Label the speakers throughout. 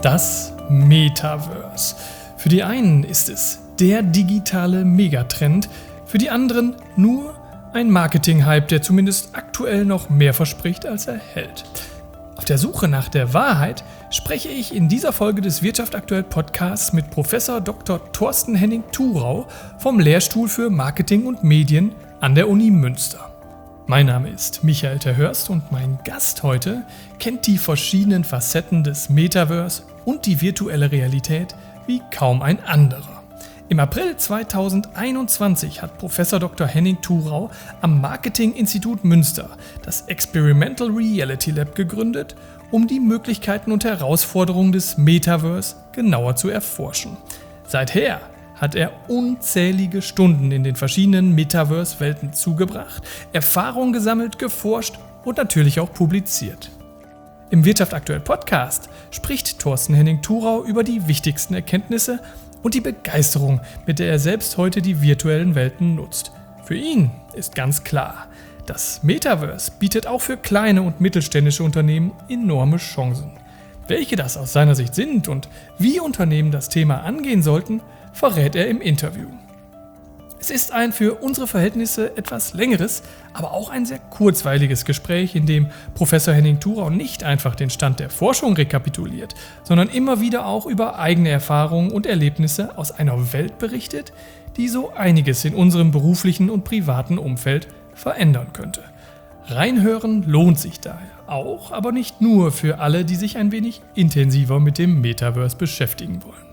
Speaker 1: Das Metaverse. Für die einen ist es der digitale Megatrend, für die anderen nur ein Marketing-Hype, der zumindest aktuell noch mehr verspricht, als er hält. Auf der Suche nach der Wahrheit spreche ich in dieser Folge des Wirtschaft aktuell Podcasts mit Professor Dr. Thorsten Henning-Thurau vom Lehrstuhl für Marketing und Medien an der Uni Münster. Mein Name ist Michael Terhörst und mein Gast heute kennt die verschiedenen Facetten des Metaverse und die virtuelle Realität wie kaum ein anderer. Im April 2021 hat Professor Dr. Henning-Thurau am Marketing-Institut Münster das Experimental Reality Lab gegründet, um die Möglichkeiten und Herausforderungen des Metaverse genauer zu erforschen. Seither hat er unzählige Stunden in den verschiedenen Metaverse-Welten zugebracht, Erfahrungen gesammelt, geforscht und natürlich auch publiziert. Im Wirtschaft aktuell Podcast spricht Thorsten Henning-Thurau über die wichtigsten Erkenntnisse und die Begeisterung, mit der er selbst heute die virtuellen Welten nutzt. Für ihn ist ganz klar, das Metaverse bietet auch für kleine und mittelständische Unternehmen enorme Chancen. Welche das aus seiner Sicht sind und wie Unternehmen das Thema angehen sollten, verrät er im Interview. Es ist ein für unsere Verhältnisse etwas längeres, aber auch ein sehr kurzweiliges Gespräch, in dem Professor Henning-Thurau nicht einfach den Stand der Forschung rekapituliert, sondern immer wieder auch über eigene Erfahrungen und Erlebnisse aus einer Welt berichtet, die so einiges in unserem beruflichen und privaten Umfeld verändern könnte. Reinhören lohnt sich daher auch, aber nicht nur für alle, die sich ein wenig intensiver mit dem Metaverse beschäftigen wollen.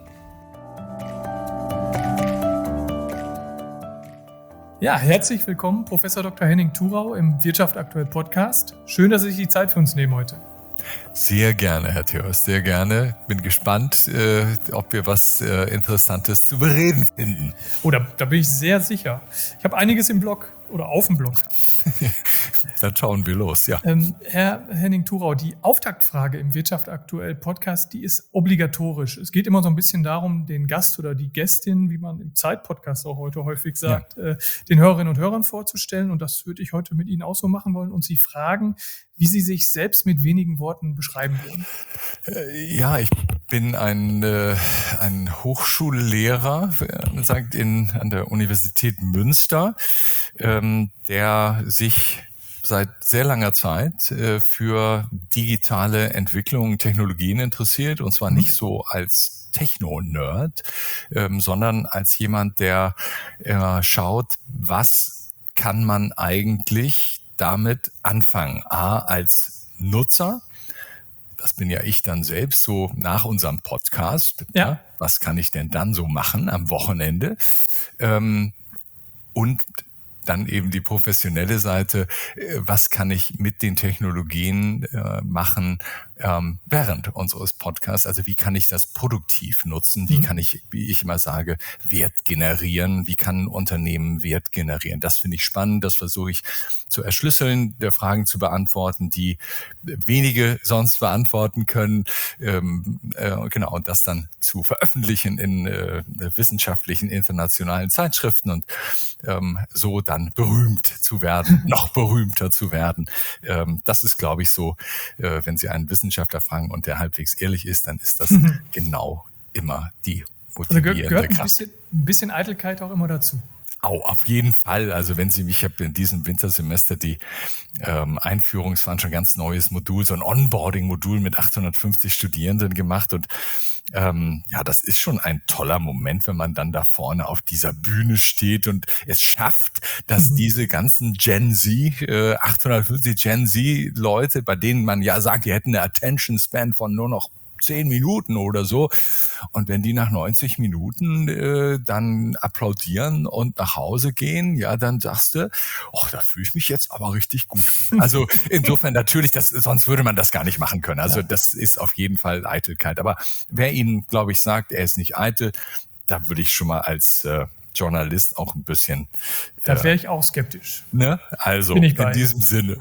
Speaker 1: Ja, herzlich willkommen, Professor Dr. Henning-Thurau im Wirtschaft aktuell Podcast. Schön, dass Sie sich die Zeit für uns nehmen heute.
Speaker 2: Sehr gerne, Herr Theos, sehr gerne. Bin gespannt, ob wir was Interessantes zu bereden finden.
Speaker 1: Oh, da bin ich sehr sicher. Ich habe einiges im Blog oder auf dem Blog.
Speaker 2: Dann schauen wir los, ja.
Speaker 1: Herr Henning-Thurau, die Auftaktfrage im Wirtschaft aktuell Podcast, die ist obligatorisch. Es geht immer so ein bisschen darum, den Gast oder die Gästin, wie man im Zeit-Podcast auch heute häufig sagt, den Hörerinnen und Hörern vorzustellen. Und das würde ich heute mit Ihnen auch so machen wollen und Sie fragen, wie Sie sich selbst mit wenigen Worten beschreiben würden.
Speaker 2: Ja, ich bin ein Hochschullehrer, sagt an der Universität Münster, der sich seit sehr langer Zeit für digitale Entwicklungen, Technologien interessiert, und zwar nicht so als Techno-Nerd, sondern als jemand, der schaut, was kann man eigentlich damit anfangen. A, als Nutzer, das bin ja ich dann selbst, so nach unserem Podcast. Ja. Was kann ich denn dann so machen am Wochenende? Und dann eben die professionelle Seite, was kann ich mit den Technologien machen während unseres Podcasts? Also wie kann ich das produktiv nutzen? Wie kann ich, wie ich immer sage, Wert generieren? Wie kann ein Unternehmen Wert generieren? Das finde ich spannend, das versuche ich zu erschlüsseln, der Fragen zu beantworten, die wenige sonst beantworten können. Genau, und das dann zu veröffentlichen in wissenschaftlichen internationalen Zeitschriften und so dann berühmt zu werden, noch berühmter zu werden. Das ist, glaube ich, so, wenn Sie einen Wissenschaftler fragen und der halbwegs ehrlich ist, dann ist das genau immer die motivierende
Speaker 1: gehört
Speaker 2: Kraft.
Speaker 1: Ein bisschen Eitelkeit auch immer dazu.
Speaker 2: Auf jeden Fall. Also wenn Sie mich, ich habe in diesem Wintersemester die Einführung, es war ein schon ganz neues Modul, so ein Onboarding-Modul mit 850 Studierenden gemacht und das ist schon ein toller Moment, wenn man dann da vorne auf dieser Bühne steht und es schafft, dass diese ganzen Gen Z, 850 Gen Z Leute, bei denen man ja sagt, die hätten eine Attention Span von nur noch 10 Minuten oder so. Und wenn die nach 90 Minuten dann applaudieren und nach Hause gehen, ja, dann sagst du, da fühle ich mich jetzt aber richtig gut. Also insofern natürlich, sonst würde man das gar nicht machen können. Also das ist auf jeden Fall Eitelkeit. Aber wer Ihnen, glaube ich, sagt, er ist nicht eitel, da würde ich schon mal als Journalist auch ein bisschen...
Speaker 1: Da wäre ich auch skeptisch.
Speaker 2: Ne? Also
Speaker 1: Bin ich bei.
Speaker 2: In diesem Sinne.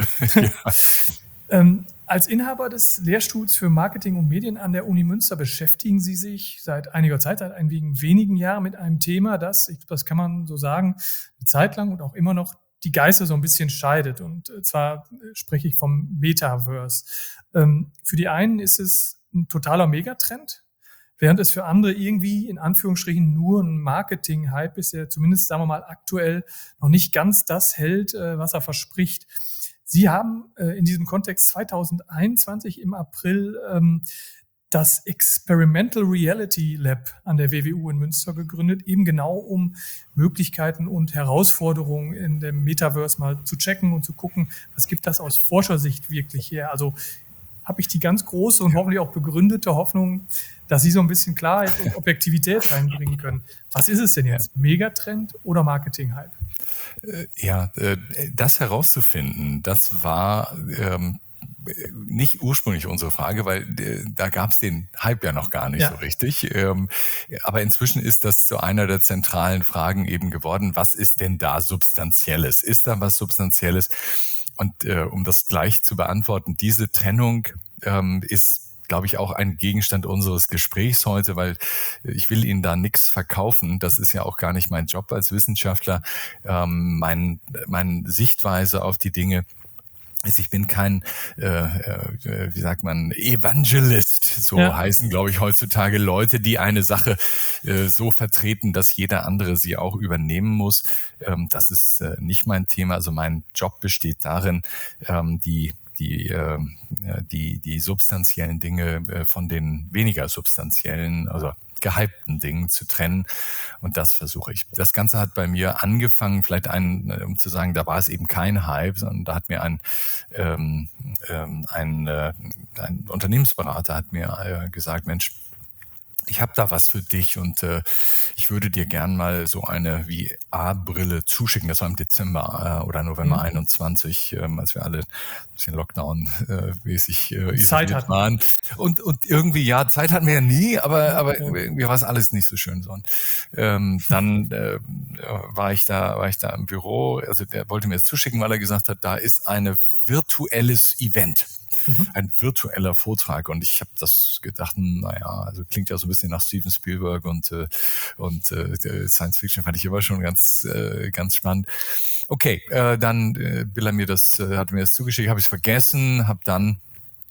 Speaker 1: Als Inhaber des Lehrstuhls für Marketing und Medien an der Uni Münster beschäftigen Sie sich seit einiger Zeit, seit wenigen Jahren mit einem Thema, das kann man so sagen, eine Zeit lang und auch immer noch die Geister so ein bisschen scheidet. Und zwar spreche ich vom Metaverse. Für die einen ist es ein totaler Megatrend, während es für andere irgendwie in Anführungsstrichen nur ein Marketing-Hype ist, der zumindest, sagen wir mal, aktuell noch nicht ganz das hält, was er verspricht. Sie haben in diesem Kontext 2021 im April das Experimental Reality Lab an der WWU in Münster gegründet, eben genau um Möglichkeiten und Herausforderungen in dem Metaverse mal zu checken und zu gucken, was gibt das aus Forschersicht wirklich her. Also habe ich die ganz große und hoffentlich auch begründete Hoffnung, dass Sie so ein bisschen Klarheit und Objektivität reinbringen können. Was ist es denn jetzt? Megatrend oder Marketing-Hype?
Speaker 2: Ja, das herauszufinden, das war nicht ursprünglich unsere Frage, weil da gab es den Hype ja noch gar nicht so richtig. Aber inzwischen ist das zu einer der zentralen Fragen eben geworden. Was ist denn da Substanzielles? Ist da was Substanzielles? Und um das gleich zu beantworten, diese Trennung ist, glaube ich, auch ein Gegenstand unseres Gesprächs heute, weil ich will Ihnen da nichts verkaufen. Das ist ja auch gar nicht mein Job als Wissenschaftler. Meine Sichtweise auf die Dinge ist, ich bin kein, wie sagt man, Evangelist. So heißen, glaube ich, heutzutage Leute, die eine Sache so vertreten, dass jeder andere sie auch übernehmen muss. Das ist nicht mein Thema. Also mein Job besteht darin, die substanziellen Dinge von den weniger substanziellen, also gehypten Dingen zu trennen. Und das versuche ich. Das Ganze hat bei mir angefangen, vielleicht um zu sagen, da war es eben kein Hype, sondern da hat mir ein Unternehmensberater hat mir gesagt, Mensch, ich habe da was für dich und ich würde dir gern mal so eine VR-Brille zuschicken. Das war im Dezember oder November 21, als wir alle ein bisschen Lockdown-mäßig isoliert waren. Und irgendwie, ja, Zeit hatten wir ja nie, aber irgendwie war es alles nicht so schön so. Und dann war ich da im Büro, also der wollte mir das zuschicken, weil er gesagt hat, da ist ein virtuelles Event. Ein virtueller Vortrag. Und ich habe das gedacht, naja, also klingt ja so ein bisschen nach Steven Spielberg und Science Fiction fand ich immer schon ganz spannend. Okay, dann will er mir hat mir das zugeschickt, habe ich es vergessen, habe dann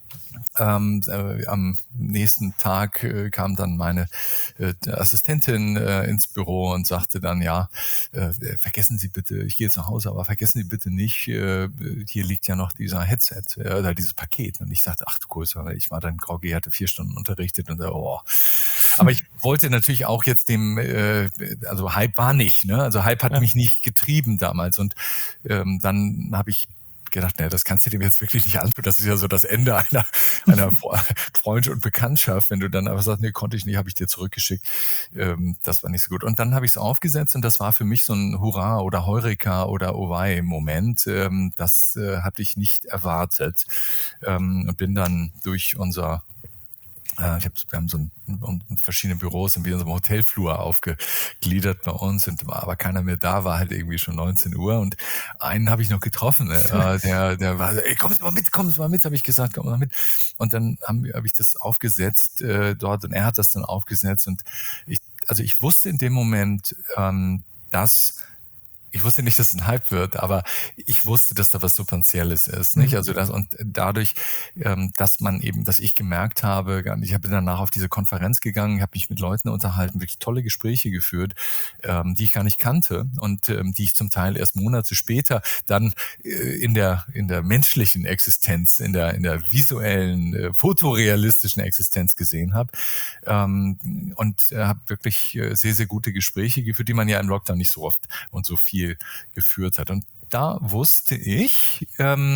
Speaker 2: am nächsten Tag kam dann meine Assistentin ins Büro und sagte dann, ja, vergessen Sie bitte, ich gehe jetzt nach Hause, aber vergessen Sie bitte nicht, hier liegt ja noch dieser Headset oder dieses Paket. Und ich sagte, ach du Größe, ich war dann in Grauge, hatte 4 Stunden unterrichtet und aber ich wollte natürlich auch jetzt also Hype war nicht, ne? Also Hype hat mich nicht getrieben damals und dann habe ich gedacht, das kannst du dir jetzt wirklich nicht antun. Das ist ja so das Ende einer Freundschaft und Bekanntschaft. Wenn du dann aber sagst, nee, konnte ich nicht, habe ich dir zurückgeschickt. Das war nicht so gut. Und dann habe ich es aufgesetzt und das war für mich so ein Hurra oder Heureka oder Owei-Moment. Das hatte ich nicht erwartet. Und bin dann durch unser wir haben so verschiedene Büros in unserem Hotelflur aufgegliedert bei uns und war aber keiner mehr da, war halt irgendwie schon 19 Uhr und einen habe ich noch getroffen, der war, ey, kommen Sie mal mit, habe ich gesagt, komm mal mit. Und dann habe ich das aufgesetzt dort und er hat das dann aufgesetzt und ich wusste in dem Moment, ich wusste nicht, dass es ein Hype wird, aber ich wusste, dass da was Substanzielles ist, nicht? Also und dadurch, dass ich gemerkt habe, ich bin danach auf diese Konferenz gegangen, habe mich mit Leuten unterhalten, wirklich tolle Gespräche geführt, die ich gar nicht kannte und die ich zum Teil erst Monate später dann in der menschlichen Existenz, in der visuellen, fotorealistischen Existenz gesehen habe und habe wirklich sehr, sehr gute Gespräche geführt, die man ja im Lockdown nicht so oft und so viel geführt hat. Und da wusste ich,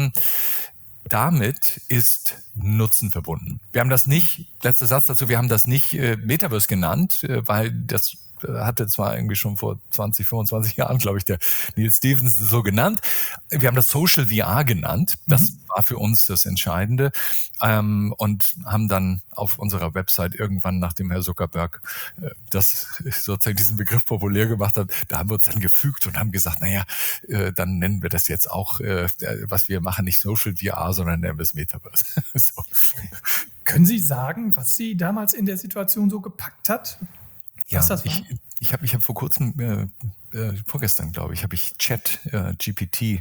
Speaker 2: damit ist Nutzen verbunden. Wir haben das nicht, letzter Satz dazu, wir haben das nicht Metaverse genannt, weil das hatte zwar irgendwie schon vor 20, 25 Jahren, glaube ich, der Neil Stephenson so genannt. Wir haben das Social VR genannt. Das war für uns das Entscheidende. Und haben dann auf unserer Website irgendwann, nachdem Herr Zuckerberg das sozusagen diesen Begriff populär gemacht hat, da haben wir uns dann gefügt und haben gesagt, dann nennen wir das jetzt auch, was wir machen, nicht Social VR, sondern nennen wir es Metaverse. So.
Speaker 1: Können Sie sagen, was Sie damals in der Situation so gepackt hat?
Speaker 2: Ja, ich habe vor kurzem, vorgestern glaube ich, habe ich GPT,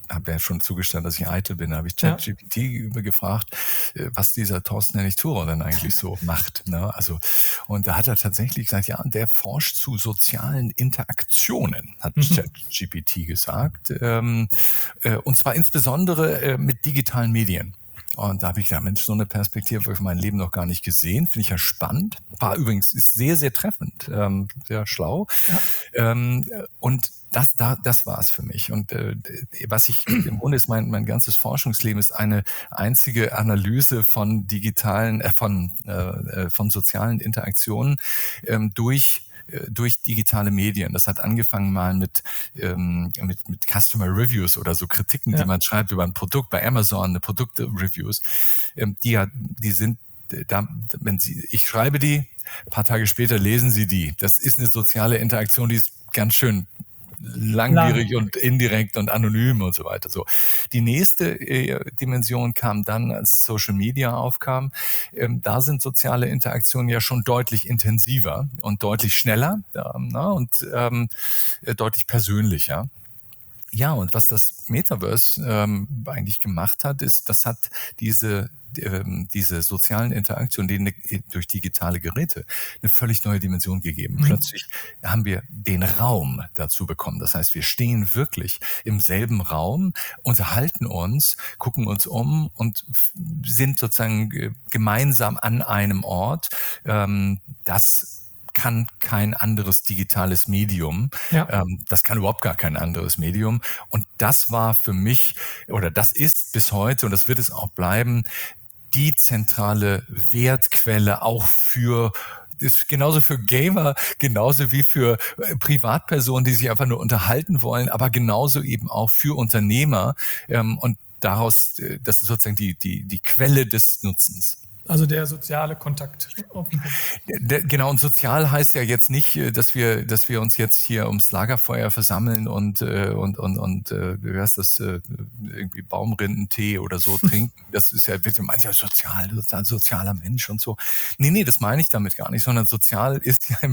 Speaker 2: habe ja schon zugestanden, dass ich eitel bin, habe ich
Speaker 1: Ja.
Speaker 2: ChatGPT gefragt, was dieser Thorsten Hennig-Thorer denn eigentlich so macht. Ne? Also, und da hat er tatsächlich gesagt, ja, der forscht zu sozialen Interaktionen, hat ChatGPT gesagt. Und zwar insbesondere mit digitalen Medien. Und da habe ich gedacht, Mensch, so eine Perspektive habe ich in meinem Leben noch gar nicht gesehen. Finde ich ja spannend. War übrigens, ist sehr, sehr treffend, sehr schlau. Ja. Und das war es für mich. Und was ich im Grunde ist, mein ganzes Forschungsleben ist eine einzige Analyse von digitalen, von sozialen Interaktionen durch digitale Medien. Das hat angefangen mal mit Customer Reviews oder so Kritiken, die man schreibt über ein Produkt bei Amazon, eine Produkte-Reviews. Die sind da, ich schreibe die, ein paar Tage später lesen Sie die. Das ist eine soziale Interaktion, die ist ganz schön langwierig und indirekt und anonym und so weiter. So. Die nächste Dimension kam dann, als Social Media aufkam. Da sind soziale Interaktionen ja schon deutlich intensiver und deutlich schneller und deutlich persönlicher. Ja, und was das Metaverse eigentlich gemacht hat, ist, das hat diese sozialen Interaktionen, denen durch digitale Geräte eine völlig neue Dimension gegeben. Plötzlich haben wir den Raum dazu bekommen. Das heißt, wir stehen wirklich im selben Raum, unterhalten uns, gucken uns um und sind sozusagen gemeinsam an einem Ort. Das kann kein anderes digitales Medium. Ja. Das kann überhaupt gar kein anderes Medium. Und das war für mich, oder das ist bis heute, und das wird es auch bleiben, die zentrale Wertquelle auch für ist genauso für Gamer, genauso wie für Privatpersonen, die sich einfach nur unterhalten wollen, aber genauso eben auch für Unternehmer. Und daraus, das ist sozusagen die Quelle des Nutzens.
Speaker 1: Also der soziale Kontakt.
Speaker 2: Genau, und sozial heißt ja jetzt nicht, dass wir uns jetzt hier ums Lagerfeuer versammeln und wie heißt das, irgendwie Baumrindentee oder so trinken. Das ist ja, du meinst ja sozialer Mensch und so. Nee, das meine ich damit gar nicht, sondern sozial ist ja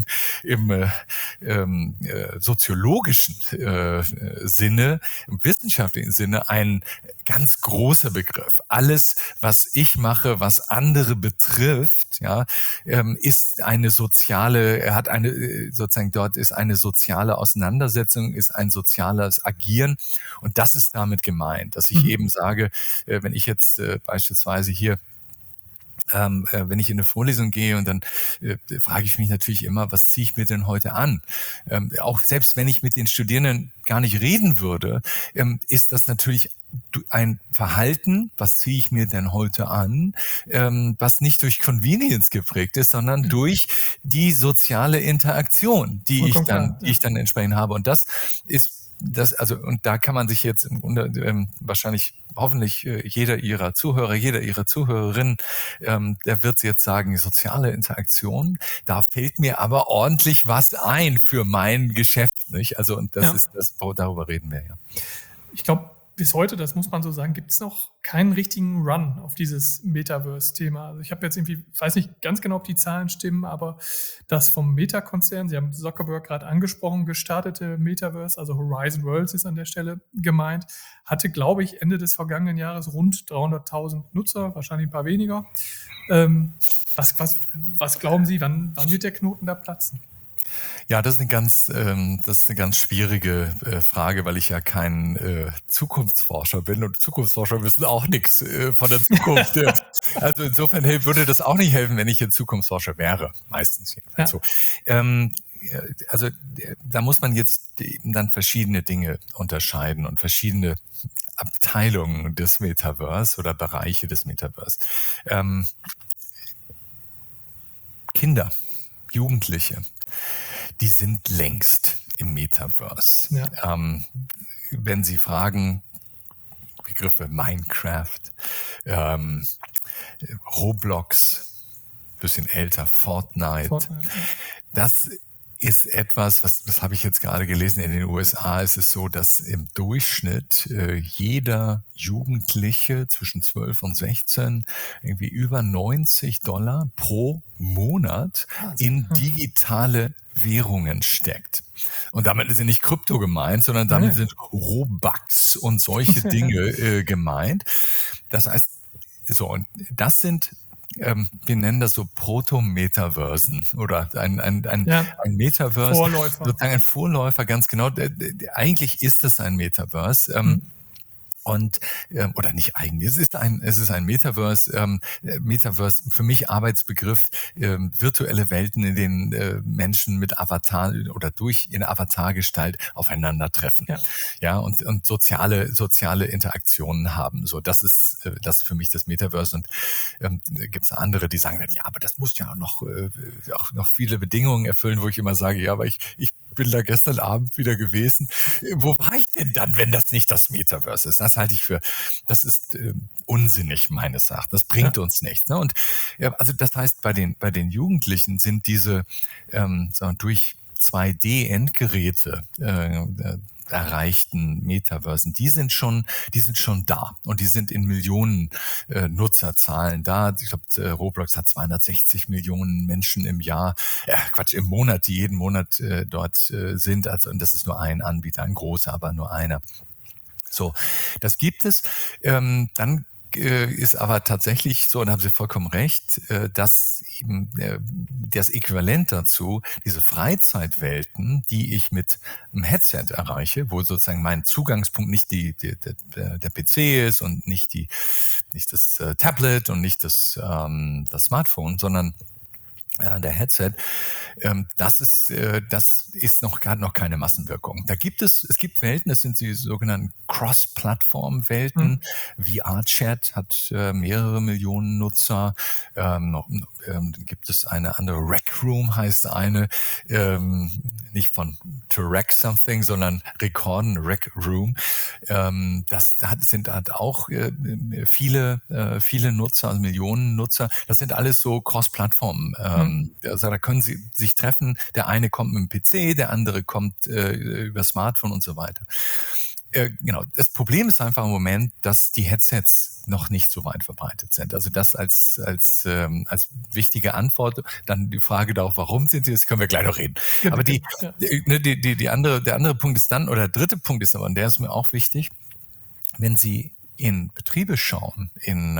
Speaker 2: im soziologischen Sinne, im wissenschaftlichen Sinne ein ganz großer Begriff. Alles, was ich mache, was andere betrifft, ja, ist eine soziale, dort ist eine soziale Auseinandersetzung, ist ein soziales Agieren, und das ist damit gemeint, dass ich eben sage, wenn ich jetzt beispielsweise hier wenn ich in eine Vorlesung gehe und dann frage ich mich natürlich immer, was ziehe ich mir denn heute an? Auch selbst wenn ich mit den Studierenden gar nicht reden würde, ist das natürlich ein Verhalten, was ziehe ich mir denn heute an, was nicht durch Convenience geprägt ist, sondern durch die soziale Interaktion, die ich dann entsprechend habe. Und das ist und da kann man sich jetzt im Grunde wahrscheinlich hoffentlich jeder ihrer Zuhörerinnen, der wird jetzt sagen, soziale Interaktion, da fällt mir aber ordentlich was ein für mein Geschäft, nicht? Also, und das ist das, darüber reden wir ja.
Speaker 1: Ich glaube, bis heute, das muss man so sagen, gibt es noch keinen richtigen Run auf dieses Metaverse-Thema. Also ich habe jetzt irgendwie, weiß nicht ganz genau, ob die Zahlen stimmen, aber das vom Meta-Konzern, Sie haben Zuckerberg gerade angesprochen, gestartete Metaverse, also Horizon Worlds ist an der Stelle gemeint, hatte, glaube ich, Ende des vergangenen Jahres rund 300.000 Nutzer, wahrscheinlich ein paar weniger. Was glauben Sie, wann wird der Knoten da platzen?
Speaker 2: Ja, das ist eine ganz schwierige Frage, weil ich ja kein Zukunftsforscher bin, und Zukunftsforscher wissen auch nichts von der Zukunft. Also insofern würde das auch nicht helfen, wenn ich ein Zukunftsforscher wäre, meistens jedenfalls so. Also da muss man jetzt dann verschiedene Dinge unterscheiden und verschiedene Abteilungen des Metaverse oder Bereiche des Metaverse. Kinder, Jugendliche, die sind längst im Metaverse. Ja. Wenn Sie fragen, Begriffe Minecraft, Roblox, bisschen älter, Fortnite. Das ist etwas, das habe ich jetzt gerade gelesen, in den USA ist es so, dass im Durchschnitt jeder Jugendliche zwischen 12 und 16 irgendwie über $90 pro Monat in digitale Währungen steckt. Und damit sind nicht Krypto gemeint, sondern
Speaker 1: Ja,
Speaker 2: damit
Speaker 1: ja.
Speaker 2: sind Robux und solche Dinge gemeint. Das heißt, so, und das sind, wir nennen das so Proto-Metaversen oder ein
Speaker 1: Ja,
Speaker 2: Metaverse,
Speaker 1: Vorläufer.
Speaker 2: sozusagen ein Vorläufer, ganz genau. Eigentlich ist es ein Metaverse. Und oder nicht eigentlich, es ist ein Metaverse. Metaverse für mich Arbeitsbegriff, virtuelle Welten, in denen Menschen mit Avatar oder durch ihre Avatargestalt aufeinandertreffen.
Speaker 1: Ja.
Speaker 2: Ja, und soziale Interaktionen haben. So, das ist für mich das Metaverse. Und gibt es andere, die sagen, ja, aber das muss ja auch noch viele Bedingungen erfüllen, wo ich immer sage, ja, aber ich bin da gestern Abend wieder gewesen. Wo war ich denn dann, wenn das nicht das Metaverse ist? Das ist unsinnig meines Erachtens. Das bringt uns nichts. Ne? Und also das heißt, bei den Jugendlichen sind diese durch 2D-Endgeräte erreichten Metaversen, die sind schon da und die sind in Millionen Nutzerzahlen da. Ich glaube, Roblox hat 260 Millionen Menschen im Jahr, im Monat, die jeden Monat dort sind. Also, und das ist nur ein Anbieter, ein großer, aber nur einer. So, das gibt es. Dann ist aber tatsächlich so, und da haben Sie vollkommen recht, dass eben das Äquivalent dazu, diese Freizeitwelten, die ich mit einem Headset erreiche, wo sozusagen mein Zugangspunkt nicht der PC ist und nicht das Tablet und nicht das Smartphone, sondern der Headset, das ist gerade noch keine Massenwirkung. Es gibt Welten, das sind die sogenannten Cross-Plattform-Welten. VR-Chat hat mehrere Millionen Nutzer. Gibt es eine andere, Rec Room heißt eine, nicht von to rec something, sondern Recorden, Rec Room. Sind auch viele Nutzer, also Millionen Nutzer. Das sind alles so Cross-Plattform. Also da können sie sich treffen. Der eine kommt mit dem PC, der andere kommt über Smartphone und so weiter. Genau. Das Problem ist einfach im Moment, dass die Headsets noch nicht so weit verbreitet sind. Also das als wichtige Antwort. Dann die Frage darauf, warum sind sie, das können wir gleich noch reden. Aber der andere Punkt ist dann, oder der dritte Punkt ist aber, und der ist mir auch wichtig, wenn Sie in Betriebe schauen, in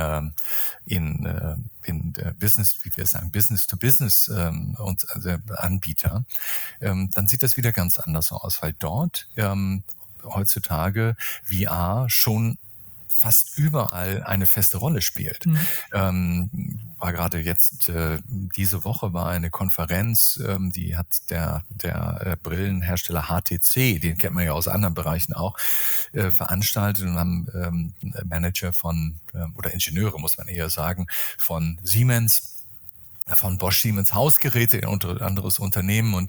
Speaker 2: Business, wie wir sagen, Business-to-Business und Anbieter, dann sieht das wieder ganz anders aus, weil dort heutzutage VR schon fast überall eine feste Rolle spielt. War gerade jetzt, diese Woche war eine Konferenz, die hat der Brillenhersteller HTC, den kennt man ja aus anderen Bereichen auch, veranstaltet und haben Manager oder Ingenieure, muss man eher sagen, von Siemens, von Bosch Siemens Hausgeräte, ein anderes Unternehmen, und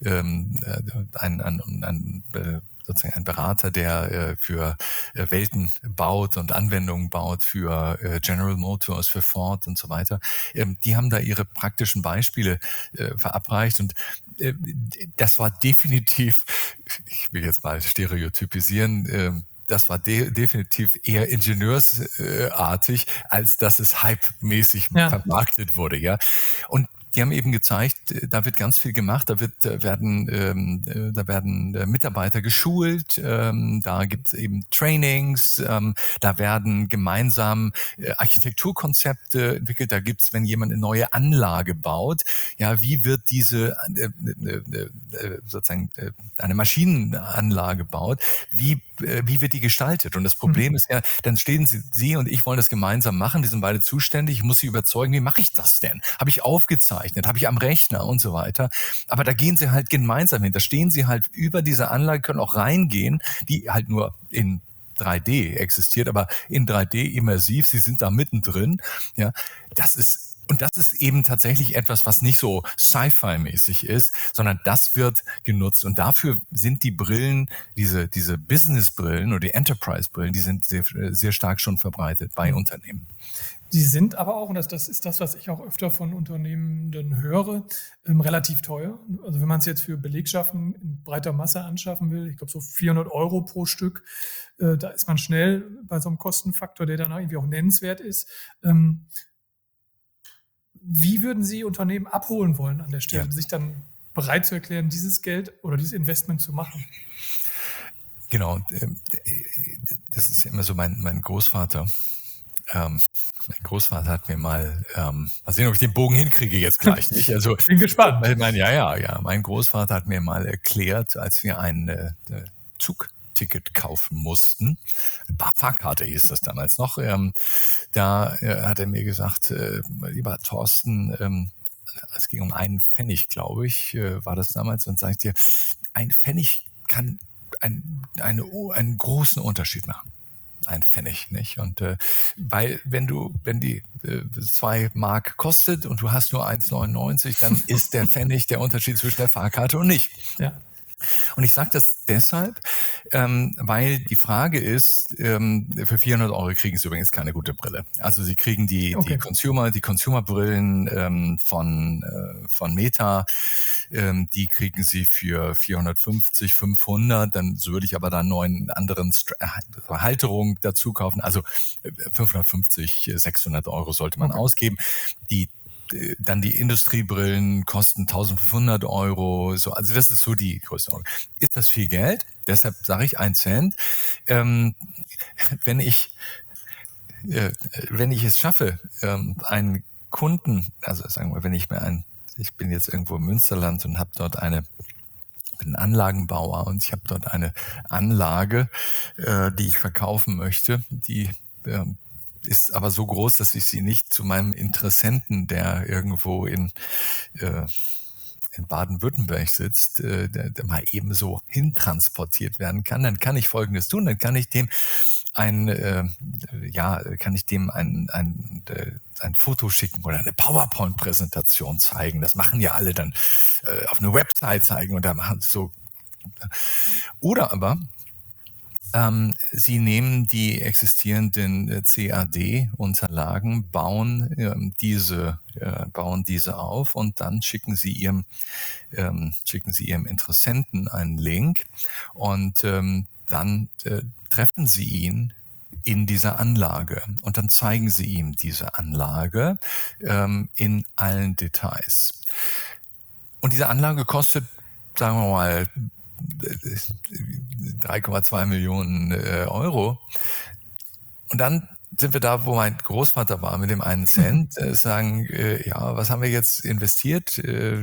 Speaker 2: sozusagen ein Berater, der für Welten baut und Anwendungen baut für General Motors, für Ford und so weiter. Die haben da ihre praktischen Beispiele verabreicht, und das war definitiv, ich will jetzt mal stereotypisieren, das war definitiv eher ingenieursartig, als dass es hype-mäßig vermarktet wurde, ja. Und die haben eben gezeigt, da wird ganz viel gemacht, da werden Mitarbeiter geschult, da gibt es eben Trainings, da werden gemeinsam Architekturkonzepte entwickelt, da gibt es, wenn jemand eine neue Anlage baut, ja, wie wird diese sozusagen eine Maschinenanlage baut, wie wird die gestaltet? Und das Problem ist ja, dann stehen Sie und ich wollen das gemeinsam machen, die sind beide zuständig, ich muss Sie überzeugen, wie mache ich das denn? Habe ich aufgezeichnet, habe ich am Rechner und so weiter. Aber da gehen Sie halt gemeinsam hin, da stehen Sie halt über diese Anlage, können auch reingehen, die halt nur in 3D existiert, aber in 3D immersiv, Sie sind da mittendrin. Ja, das ist eben tatsächlich etwas, was nicht so Sci-Fi-mäßig ist, sondern das wird genutzt. Und dafür sind die Brillen, diese Business-Brillen oder die Enterprise-Brillen, die sind sehr, sehr stark schon verbreitet bei Unternehmen.
Speaker 1: Die sind aber auch, und das ist das, was ich auch öfter von Unternehmenden höre, relativ teuer. Also wenn man es jetzt für Belegschaften in breiter Masse anschaffen will, ich glaube so 400 € pro Stück, da ist man schnell bei so einem Kostenfaktor, der dann irgendwie auch nennenswert ist. Wie würden Sie Unternehmen abholen wollen an der Stelle, sich dann bereit zu erklären, dieses Geld oder dieses Investment zu machen?
Speaker 2: Genau, das ist ja immer so mein Großvater. Mein Großvater hat mir mal, mal sehen, ob ich den Bogen hinkriege jetzt gleich, nicht? Also,
Speaker 1: Bin gespannt.
Speaker 2: mein Großvater hat mir mal erklärt, als wir ein Zugticket kaufen mussten, Fahrkarte hieß das damals noch, da hat er mir gesagt, lieber Thorsten, es ging um einen Pfennig, glaube ich, war das damals, und sage ich dir, ein Pfennig kann einen großen Unterschied machen. Ein Pfennig, nicht? Und weil wenn die 2 Mark kostet und du hast nur 1,99, dann ist der Pfennig der Unterschied zwischen der Fahrkarte und nicht.
Speaker 1: Ja.
Speaker 2: Und ich sage das deshalb, weil die Frage ist, für 400 € kriegen Sie übrigens keine gute Brille. Also Sie kriegen die Consumer-Brillen von Meta, die kriegen Sie für 450, 500, dann würde ich aber da 9 anderen Halterungen dazu kaufen. Also 550, 600 € sollte man ausgeben. Dann die Industriebrillen kosten 1.500 €. So, also das ist so die Größenordnung. Ist das viel Geld? Deshalb sage ich 1 Cent. Wenn ich es schaffe, einen Kunden, also sagen wir, ich bin jetzt irgendwo im Münsterland und habe dort bin ein Anlagenbauer und ich habe dort eine Anlage, die ich verkaufen möchte, die ist aber so groß, dass ich sie nicht zu meinem Interessenten, der irgendwo in Baden-Württemberg sitzt, der mal eben so hintransportiert werden kann. Dann kann ich Folgendes tun, dann kann ich dem ein Foto schicken oder eine PowerPoint-Präsentation zeigen. Das machen ja alle dann auf eine Website zeigen und da machen so. Oder aber Sie nehmen die existierenden CAD-Unterlagen, bauen diese auf und dann schicken Sie Ihrem Interessenten einen Link und dann treffen Sie ihn in dieser Anlage und dann zeigen Sie ihm diese Anlage in allen Details. Und diese Anlage kostet, sagen wir mal, 3,2 Millionen €. Und dann sind wir da, wo mein Großvater war, mit dem 1 Cent, sagen, was haben wir jetzt investiert?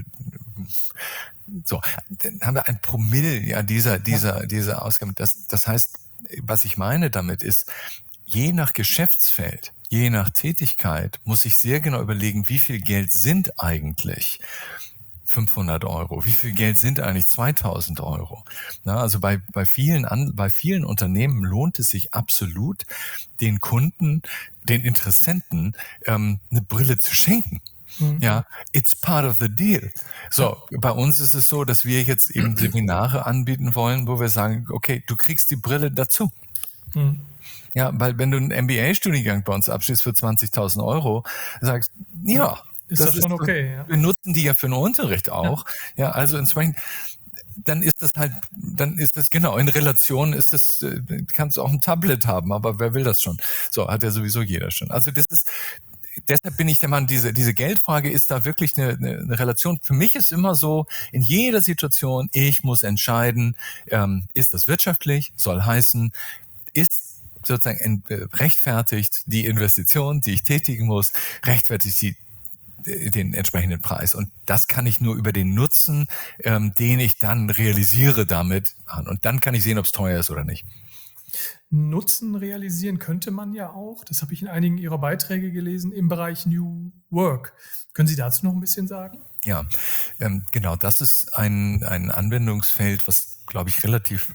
Speaker 2: So, dann haben wir ein Promille dieser Ausgaben. Das heißt, was ich meine damit ist, je nach Geschäftsfeld, je nach Tätigkeit muss ich sehr genau überlegen, wie viel Geld sind eigentlich 500 €. Wie viel Geld sind eigentlich 2.000 €? Na, also bei vielen Unternehmen lohnt es sich absolut, den Kunden, den Interessenten eine Brille zu schenken. Ja, it's part of the deal. So, bei uns ist es so, dass wir jetzt eben Seminare anbieten wollen, wo wir sagen, okay, du kriegst die Brille dazu. Ja, weil wenn du einen MBA-Studiengang bei uns abschließt für 20.000 €, sagst, ja,
Speaker 1: ist das schon okay. Ja.
Speaker 2: Wir nutzen die ja für den Unterricht auch. Ja, also entsprechend, dann ist das genau, in Relation ist das, kannst du auch ein Tablet haben, aber wer will das schon? So, hat ja sowieso jeder schon. Also deshalb bin ich der Mann, diese Geldfrage ist da wirklich eine Relation. Für mich ist immer so, in jeder Situation, ich muss entscheiden, ist das wirtschaftlich, soll heißen, ist sozusagen rechtfertigt die Investition, die ich tätigen muss, rechtfertigt den entsprechenden Preis. Und das kann ich nur über den Nutzen, den ich dann realisiere damit machen. Und dann kann ich sehen, ob es teuer ist oder nicht.
Speaker 1: Nutzen realisieren könnte man ja auch, das habe ich in einigen Ihrer Beiträge gelesen, im Bereich New Work. Können Sie dazu noch ein bisschen sagen?
Speaker 2: Ja, genau, das ist ein Anwendungsfeld, was, glaube ich, relativ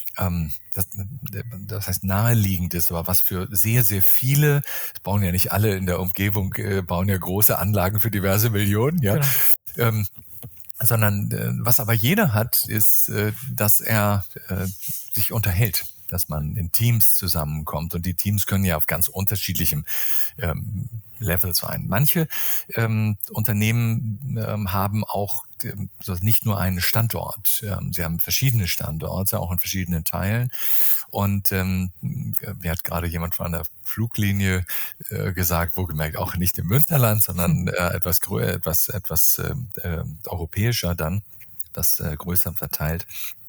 Speaker 2: das heißt naheliegend ist, aber was für sehr, sehr viele, es bauen ja nicht alle in der Umgebung, bauen ja große Anlagen für diverse Millionen, ja. Genau. Sondern was aber jeder hat, ist, dass er sich unterhält, dass man in Teams zusammenkommt. Und die Teams können ja auf ganz unterschiedlichem Level sein. Manche Unternehmen haben auch nicht nur einen Standort. Sie haben verschiedene Standorte, auch in verschiedenen Teilen. Und mir hat gerade jemand von einer Fluglinie gesagt, wohlgemerkt auch nicht im Münsterland, sondern etwas europäischer dann. etwas größer verteilt.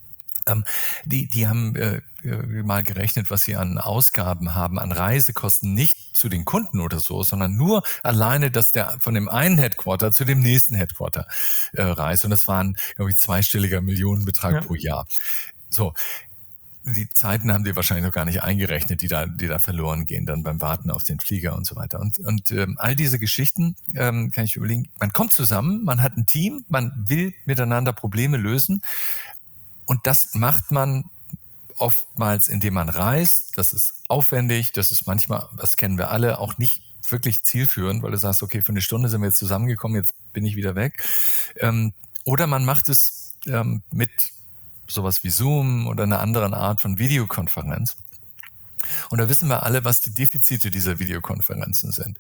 Speaker 2: Die haben mal gerechnet, was sie an Ausgaben haben, an Reisekosten, nicht zu den Kunden oder so, sondern nur alleine, dass der von dem einen Headquarter zu dem nächsten Headquarter reist. Und das waren, glaube ich, zweistelliger Millionenbetrag pro Jahr. So. Die Zeiten haben die wahrscheinlich noch gar nicht eingerechnet, die da verloren gehen, dann beim Warten auf den Flieger und so weiter. Und all diese Geschichten kann ich überlegen. Man kommt zusammen, man hat ein Team, man will miteinander Probleme lösen. Und das macht man oftmals, indem man reist. Das ist aufwendig, das ist manchmal, das kennen wir alle, auch nicht wirklich zielführend, weil du sagst, okay, für eine Stunde sind wir jetzt zusammengekommen, jetzt bin ich wieder weg. Oder man macht es mit sowas wie Zoom oder einer anderen Art von Videokonferenz. Und da wissen wir alle, was die Defizite dieser Videokonferenzen sind.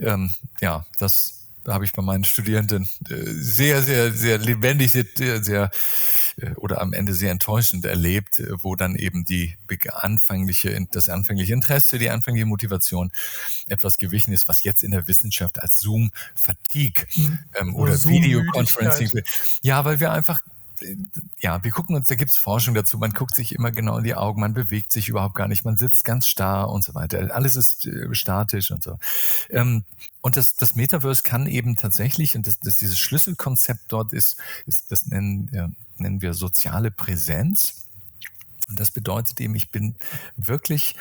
Speaker 2: Das habe ich bei meinen Studierenden sehr, sehr, sehr lebendig, sehr oder am Ende sehr enttäuschend erlebt, wo dann eben das anfängliche Interesse, die anfängliche Motivation etwas gewichen ist, was jetzt in der Wissenschaft als Zoom-Fatigue oder Videoconferencing. Ja, weil wir einfach wir gucken uns, da gibt's Forschung dazu, man guckt sich immer genau in die Augen, man bewegt sich überhaupt gar nicht, man sitzt ganz starr und so weiter. Alles ist statisch und so. Und das Metaverse kann eben tatsächlich, und dieses Schlüsselkonzept dort ist das nennen wir soziale Präsenz. Und das bedeutet eben, ich bin wirklich,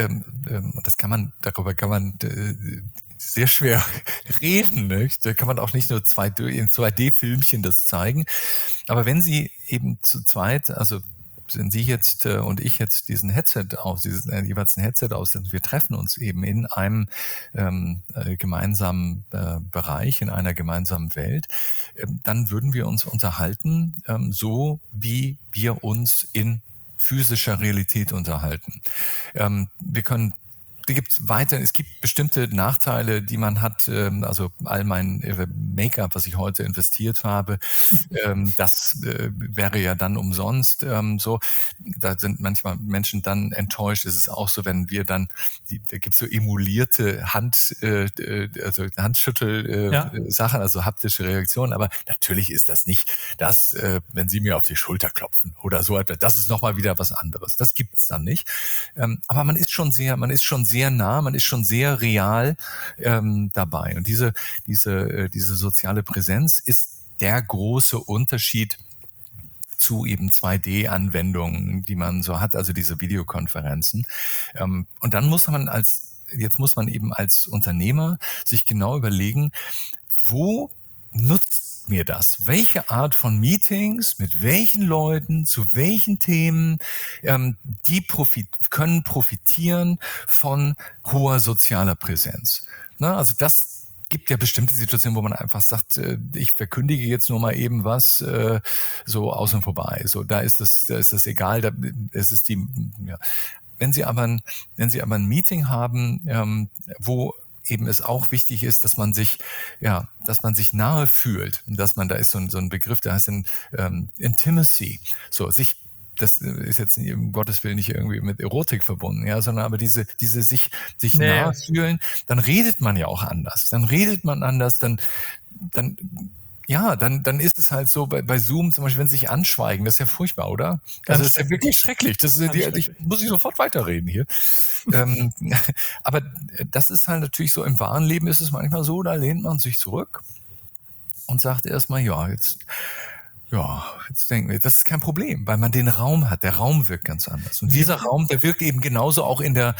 Speaker 2: darüber kann man sehr schwer reden, nicht? Da kann man auch nicht nur in 2D-Filmchen das zeigen. Aber wenn Sie eben zu zweit, also wenn Sie jetzt und ich jetzt jeweils ein Headset aussetzen, wir treffen uns eben in einem gemeinsamen Bereich, in einer gemeinsamen Welt, dann würden wir uns unterhalten, so wie wir uns in physischer Realität unterhalten. Es gibt bestimmte Nachteile, die man hat, also all mein Make-up, was ich heute investiert habe, das wäre ja dann umsonst. So, da sind manchmal Menschen dann enttäuscht. Es ist auch so, wenn wir dann, da gibt's so emulierte Handschüttel-Sachen, also haptische Reaktionen. Aber natürlich ist das nicht das, wenn Sie mir auf die Schulter klopfen oder so etwas. Das ist nochmal wieder was anderes. Das gibt's dann nicht. Aber man ist schon sehr nah, man ist schon sehr real dabei. Und diese soziale Präsenz ist der große Unterschied zu eben 2D-Anwendungen, die man so hat, also diese Videokonferenzen. Und dann muss man eben als Unternehmer sich genau überlegen, wo nutzt mir das? Welche Art von Meetings, mit welchen Leuten, zu welchen Themen, die können profitieren von hoher sozialer Präsenz. Na, also das gibt ja bestimmte Situationen, wo man einfach sagt, ich verkündige jetzt nur mal eben was, so aus und vorbei. So, da ist das egal, Wenn Sie aber ein Meeting haben, wo eben es auch wichtig ist, dass man sich nahe fühlt. Und da ist so ein Begriff, der heißt Intimacy. So, das ist jetzt um Gottes Willen nicht irgendwie mit Erotik verbunden, sondern aber diese sich nahe fühlen, dann redet man ja auch anders. Dann ist es halt so, bei Zoom zum Beispiel, wenn sie sich anschweigen, das ist ja furchtbar, oder? Also das ist ja wirklich schrecklich. Muss ich sofort weiterreden hier. Aber das ist halt natürlich so, im wahren Leben ist es manchmal so, da lehnt man sich zurück und sagt erstmal, jetzt denken wir, das ist kein Problem, weil man den Raum hat. Der Raum wirkt ganz anders. Und dieser Raum, der wirkt eben genauso auch in der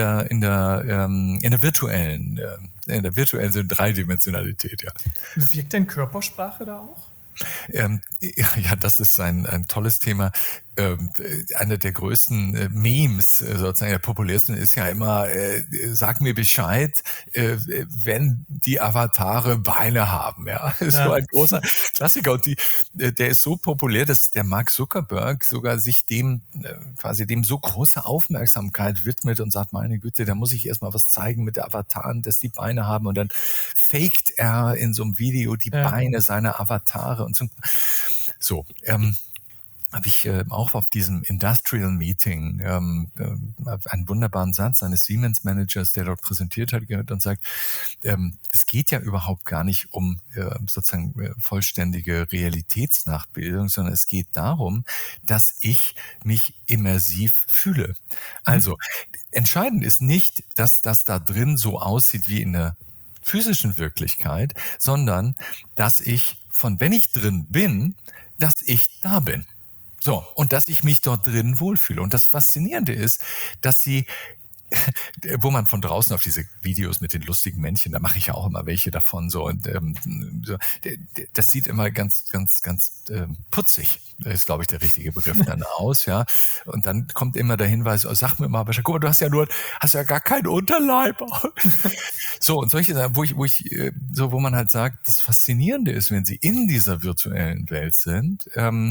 Speaker 2: virtuellen Dreidimensionalität, ja.
Speaker 1: Wirkt denn Körpersprache da auch?
Speaker 2: Das ist ein tolles Thema. Einer der größten Memes, sozusagen der populärsten, ist ja immer, sag mir Bescheid, wenn die Avatare Beine haben. Ja, ist so ein großer Klassiker. Und der ist so populär, dass der Mark Zuckerberg sogar sich dem so große Aufmerksamkeit widmet und sagt, meine Güte, da muss ich erstmal was zeigen mit der Avataren, dass die Beine haben. Und dann faked er in so einem Video die Beine seiner Avatare und so. habe ich auch auf diesem Industrial Meeting einen wunderbaren Satz eines Siemens-Managers, der dort präsentiert hat, gehört und sagt, es geht ja überhaupt gar nicht um sozusagen vollständige Realitätsnachbildung, sondern es geht darum, dass ich mich immersiv fühle. Also entscheidend ist nicht, dass das da drin so aussieht wie in der physischen Wirklichkeit, sondern dass ich wenn ich drin bin, dass ich da bin. So, und dass ich mich dort drin wohlfühle. Und das Faszinierende ist, dass sie, wo man von draußen auf diese Videos mit den lustigen Männchen, da mache ich ja auch immer welche davon so, und so, das sieht immer ganz putzig, ist, glaube ich, der richtige Begriff dann aus, ja. Und dann kommt immer der Hinweis, oh, sag mir mal, guck mal, du hast ja gar keinen Unterleib. So, und solche Sachen, wo man halt sagt, das Faszinierende ist, wenn sie in dieser virtuellen Welt sind,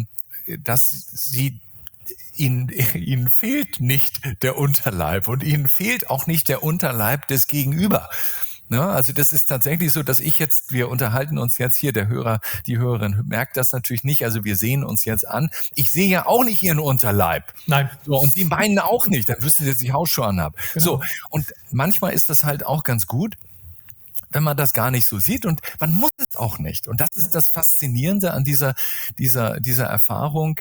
Speaker 2: dass ihnen fehlt nicht der Unterleib und ihnen fehlt auch nicht der Unterleib des Gegenüber. Ne? Also das ist tatsächlich so, dass wir unterhalten uns jetzt hier, der Hörer, die Hörerin merkt das natürlich nicht, also wir sehen uns jetzt an. Ich sehe ja auch nicht ihren Unterleib.
Speaker 1: Nein.
Speaker 2: So, und die meinen auch nicht, dann wüssten sie, dass ich Hausschuhe anhabe. Genau. So, und manchmal ist das halt auch ganz gut, wenn man das gar nicht so sieht, und man muss es auch nicht. Und das ist das Faszinierende an dieser Erfahrung.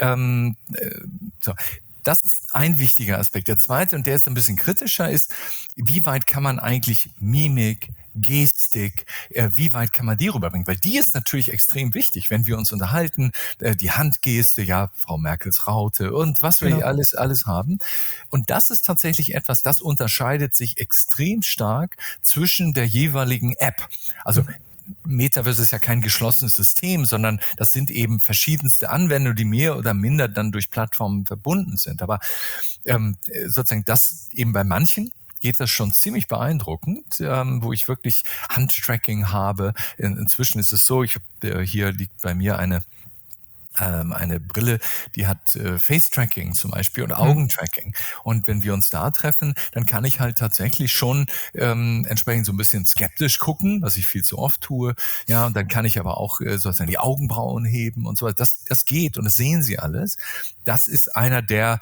Speaker 2: So. Das ist ein wichtiger Aspekt. Der zweite, und der ist ein bisschen kritischer, ist, wie weit kann man eigentlich Mimik, Gestik, wie weit kann man die rüberbringen? Weil die ist natürlich extrem wichtig, wenn wir uns unterhalten, die Handgeste, ja, Frau Merkels Raute und was wir alles haben. Und das ist tatsächlich etwas, das unterscheidet sich extrem stark zwischen der jeweiligen App. Also Metaverse ist ja kein geschlossenes System, sondern das sind eben verschiedenste Anwendungen, die mehr oder minder dann durch Plattformen verbunden sind. Aber sozusagen das eben bei manchen geht das schon ziemlich beeindruckend, wo ich wirklich Handtracking habe. Inzwischen ist es so, hier liegt bei mir eine Brille, die hat Face-Tracking zum Beispiel und Augentracking. Und wenn wir uns da treffen, dann kann ich halt tatsächlich schon entsprechend so ein bisschen skeptisch gucken, was ich viel zu oft tue. Ja, und dann kann ich aber auch sozusagen die Augenbrauen heben und so weiter. Das geht, und das sehen Sie alles. Das ist einer der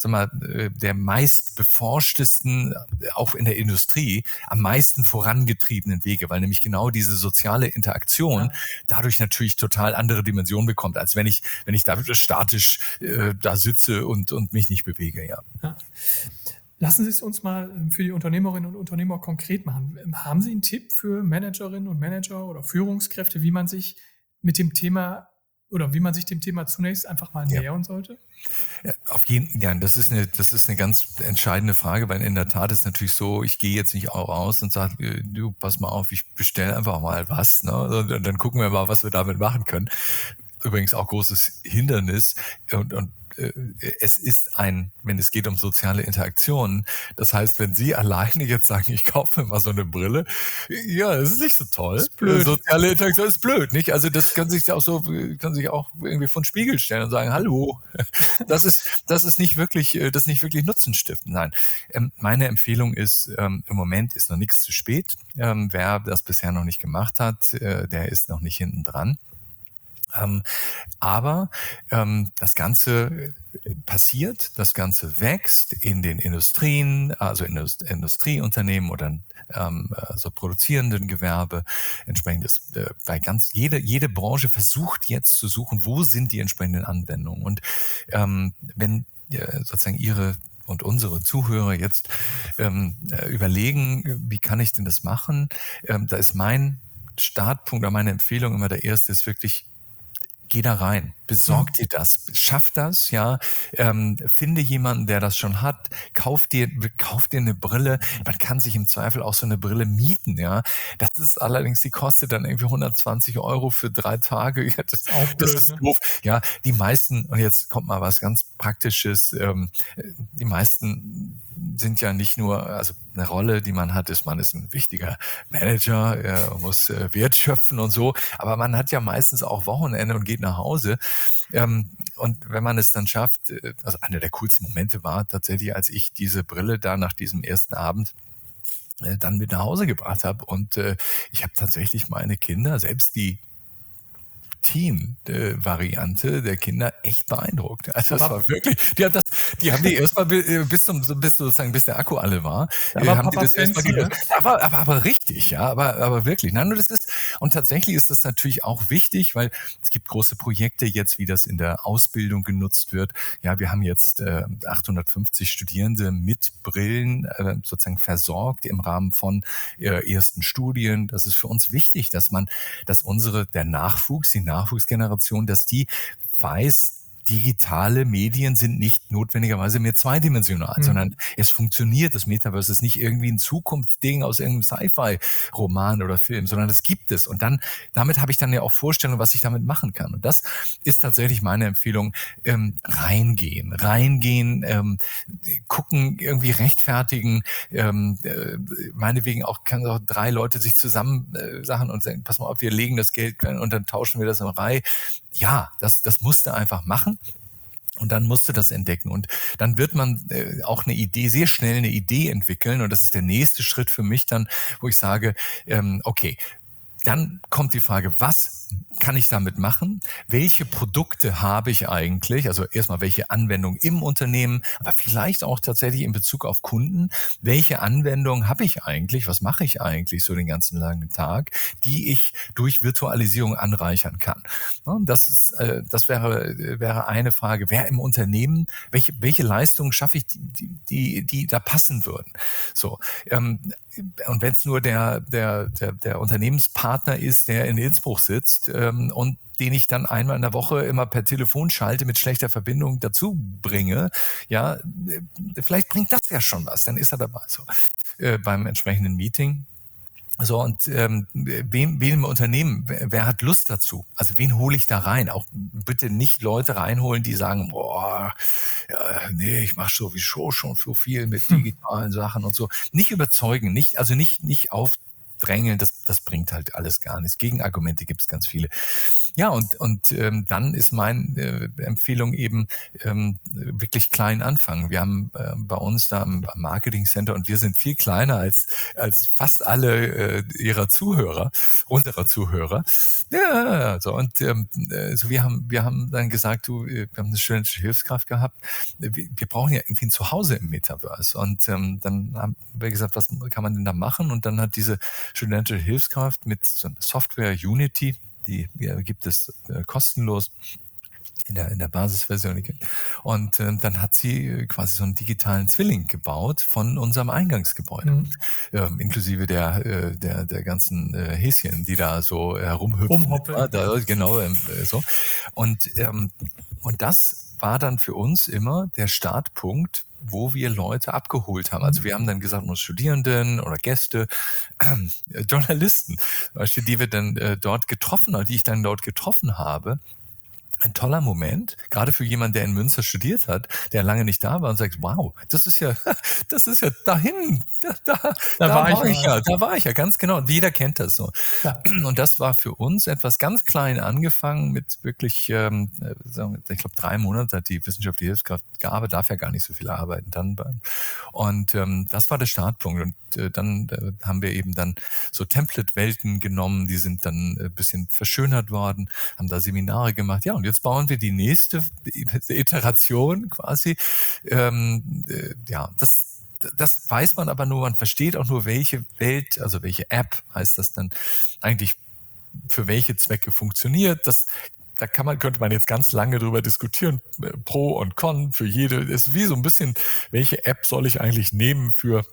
Speaker 2: meist beforschtesten, auch in der Industrie, am meisten vorangetriebenen Wege, weil nämlich genau diese soziale Interaktion dadurch natürlich total andere Dimensionen bekommt, als wenn ich da statisch da sitze und mich nicht bewege, ja.
Speaker 1: Lassen Sie es uns mal für die Unternehmerinnen und Unternehmer konkret machen. Haben Sie einen Tipp für Managerinnen und Manager oder Führungskräfte, wie man sich dem Thema zunächst einfach mal nähern sollte?
Speaker 2: Ja, das ist eine ganz entscheidende Frage, weil in der Tat ist natürlich so, ich gehe jetzt nicht auch raus und sage, du, pass mal auf, ich bestelle einfach mal was, ne? Und dann gucken wir mal, was wir damit machen können. Übrigens auch großes Hindernis, und es ist wenn es geht um soziale Interaktionen, das heißt, wenn Sie alleine jetzt sagen, ich kaufe mir mal so eine Brille, ja, das ist nicht so toll.
Speaker 1: Das ist blöd.
Speaker 2: Soziale Interaktion ist blöd, nicht? Also das kann sich auch irgendwie vor den Spiegel stellen und sagen, hallo, das ist nicht wirklich nutzenstiftend. Nein, meine Empfehlung ist, im Moment ist noch nichts zu spät. Wer das bisher noch nicht gemacht hat, der ist noch nicht hinten dran. Aber das Ganze passiert, das Ganze wächst in den Industrien, also in Industrieunternehmen oder so produzierenden Gewerbe. Entsprechend ist jede Branche versucht jetzt zu suchen, wo sind die entsprechenden Anwendungen. Und wenn sozusagen Ihre und unsere Zuhörer jetzt überlegen, wie kann ich denn das machen, da ist mein Startpunkt oder meine Empfehlung immer der erste, ist wirklich: Geh da rein, besorg dir das, schaff das, ja, finde jemanden, der das schon hat, kauf dir eine Brille. Man kann sich im Zweifel auch so eine Brille mieten, ja. Das ist allerdings, die kostet dann irgendwie 120 € für 3 Tage. Ja, das ist doof. Ja, die meisten, und jetzt kommt mal was ganz Praktisches, die meisten sind ja nicht nur, also eine Rolle, die man hat, man ist ein wichtiger Manager, muss Wert schöpfen und so, aber man hat ja meistens auch Wochenende und geht nach Hause. Und wenn man es dann schafft, also einer der coolsten Momente war tatsächlich, als ich diese Brille da nach diesem ersten Abend dann mit nach Hause gebracht habe, und ich habe tatsächlich meine Kinder, selbst die Teen-Variante der Kinder echt beeindruckt. Also das war wirklich, die haben die erstmal bis sozusagen bis der Akku alle war, haben die das erstmal gelöst. Aber richtig, ja, aber wirklich. Nein, und tatsächlich ist das natürlich auch wichtig, weil es gibt große Projekte jetzt, wie das in der Ausbildung genutzt wird. Ja, wir haben jetzt 850 Studierende mit Brillen sozusagen versorgt im Rahmen von ersten Studien. Das ist für uns wichtig, dass der Nachwuchs, die Nachwuchsgeneration, dass die weiß, digitale Medien sind nicht notwendigerweise mehr zweidimensional, sondern es funktioniert. Das Metaverse ist nicht irgendwie ein Zukunftsding aus irgendeinem Sci-Fi-Roman oder Film, sondern das gibt es. Und damit habe ich dann ja auch Vorstellungen, was ich damit machen kann. Und das ist tatsächlich meine Empfehlung. Reingehen, gucken, irgendwie rechtfertigen. Meinetwegen können auch 3 Leute sich zusammen Sachen und sagen, pass mal auf, wir legen das Geld und dann tauschen wir das in Reihe. Ja, das musste einfach machen. Und dann musste das entdecken. Und dann wird man auch sehr schnell eine Idee entwickeln. Und das ist der nächste Schritt für mich dann, wo ich sage, okay, dann kommt die Frage, was kann ich damit machen? Welche Produkte habe ich eigentlich? Also erstmal, welche Anwendung im Unternehmen, aber vielleicht auch tatsächlich in Bezug auf Kunden. Welche Anwendung habe ich eigentlich? Was mache ich eigentlich so den ganzen langen Tag, die ich durch Virtualisierung anreichern kann? Das wäre eine Frage. Wer im Unternehmen, welche Leistungen schaffe ich, die da passen würden? So, und wenn es nur der Unternehmenspartner ist, der in Innsbruck sitzt und den ich dann einmal in der Woche immer per Telefon schalte mit schlechter Verbindung dazu bringe, ja, vielleicht bringt das ja schon was, dann ist er dabei so beim entsprechenden Meeting. So, und wen im Unternehmen, wer hat Lust dazu? Also wen hole ich da rein? Auch bitte nicht Leute reinholen, die sagen, boah, ja, nee, ich mache sowieso schon so viel mit digitalen Sachen und so. Nicht überzeugen, nicht aufdrängeln, das bringt halt alles gar nichts. Gegenargumente gibt es ganz viele. Ja, und dann ist meine Empfehlung eben wirklich klein anfangen. Wir haben bei uns da am Marketing Center, und wir sind viel kleiner als fast alle unserer Zuhörer. Ja, so, und so wir haben dann gesagt, wir haben eine studentische Hilfskraft gehabt. Wir brauchen ja irgendwie ein Zuhause im Metaverse. Und dann haben wir gesagt, was kann man denn da machen? Und dann hat diese studentische Hilfskraft mit so einer Software Unity, die gibt es kostenlos in der Basisversion. Und dann hat sie quasi so einen digitalen Zwilling gebaut von unserem Eingangsgebäude, inklusive der ganzen Häschen, die da so herumhüpfen. Genau, so. Und das war dann für uns immer der Startpunkt, wo wir Leute abgeholt haben. Also wir haben dann gesagt, unsere Studierenden oder Gäste, Journalisten, zum Beispiel, die ich dann dort getroffen habe, ein toller Moment, gerade für jemanden, der in Münster studiert hat, der lange nicht da war und sagt, wow, das ist ja dahin, da war ich ja, ganz genau. Und jeder kennt das so. Ja. Und das war für uns etwas ganz klein angefangen mit wirklich, ich glaube 3 Monate hat die wissenschaftliche Hilfskraft gearbeitet, darf ja gar nicht so viel arbeiten dann. Und das war der Startpunkt. Und dann haben wir eben dann so Template-Welten genommen, die sind dann ein bisschen verschönert worden, haben da Seminare gemacht. Ja, und jetzt bauen wir die nächste Iteration quasi. Das weiß man aber nur, man versteht auch nur, welche Welt, also welche App heißt das dann eigentlich für welche Zwecke funktioniert. Da könnte man jetzt ganz lange drüber diskutieren, Pro und Con für jede. Das ist wie so ein bisschen, welche App soll ich eigentlich nehmen für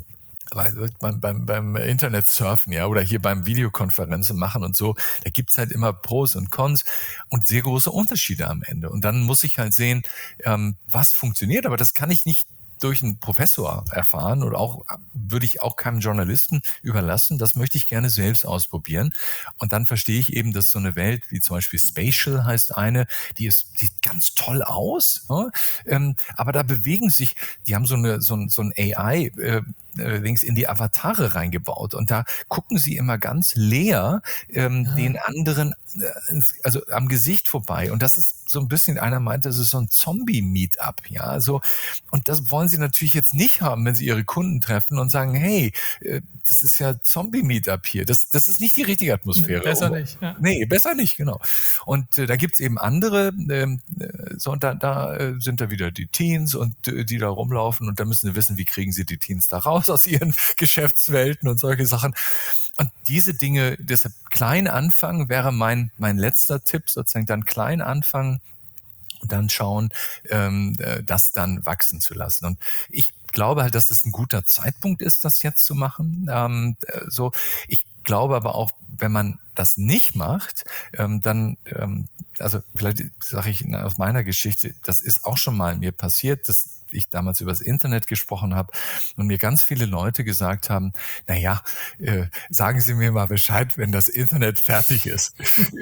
Speaker 2: beim Internet surfen, ja, oder hier beim Videokonferenzen machen und so, da gibt's halt immer Pros und Cons und sehr große Unterschiede am Ende. Und dann muss ich halt sehen, was funktioniert, aber das kann ich nicht durch einen Professor erfahren oder würde ich auch keinem Journalisten überlassen. Das möchte ich gerne selbst ausprobieren. Und dann verstehe ich eben, dass so eine Welt wie zum Beispiel Spatial heißt eine, die sieht ganz toll aus, aber da bewegen sich, die haben so ein AI links in die Avatare reingebaut und da gucken sie immer ganz leer den anderen also am Gesicht vorbei und das ist so ein bisschen, einer meinte, das ist so ein Zombie-Meetup, ja, so, und das wollen wollen sie natürlich jetzt nicht haben, wenn sie ihre Kunden treffen und sagen, hey, das ist ja Zombie-Meetup hier. Das ist nicht die richtige Atmosphäre.
Speaker 1: Besser nicht. Ja.
Speaker 2: Nee, besser nicht, genau. Und da gibt's eben andere, so und da sind da wieder die Teens und die da rumlaufen und da müssen sie wissen, wie kriegen sie die Teens da raus aus ihren Geschäftswelten und solche Sachen. Und diese Dinge, deshalb klein anfangen wäre mein letzter Tipp, sozusagen dann klein anfangen und dann schauen, das dann wachsen zu lassen. Und ich glaube halt, dass es ein guter Zeitpunkt ist, das jetzt zu machen. So, ich glaube aber auch, wenn man das nicht macht, dann, also vielleicht sage ich aus meiner Geschichte, das ist auch schon mal mir passiert, dass ich damals über das Internet gesprochen habe und mir ganz viele Leute gesagt haben, naja, sagen Sie mir mal Bescheid, wenn das Internet fertig ist.